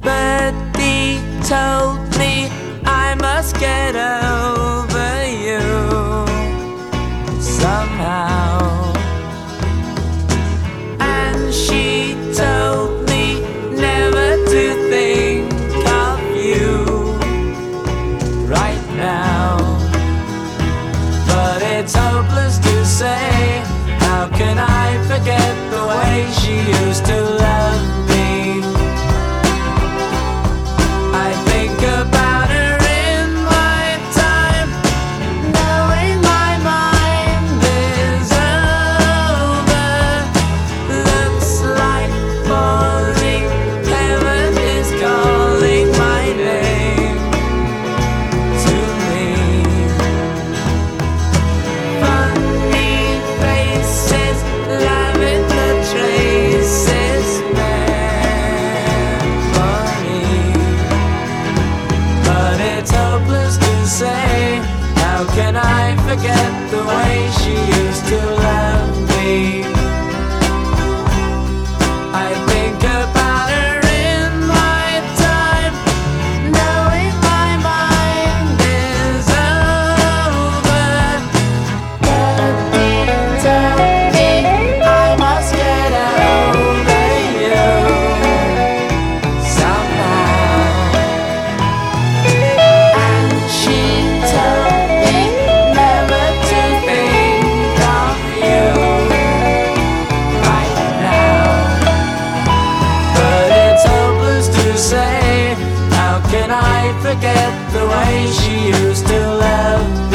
but he told me I must get over you somehow. And she told me never to think of you right now. But it's hopeless to say, how can I forget the way she used to love me? I think about her in my time, knowing my mind is over. Looks like falling, heaven is calling my name to me. Funny faces, lavender traces, memory. But it's hopeless to say, how can I forget the way she used to love me? I think about her in my time, knowing my mind is over. But deep down I must get over you somehow. And she told me never to think of you right now. But it's hopeless to say, how can I forget the way she used to love me?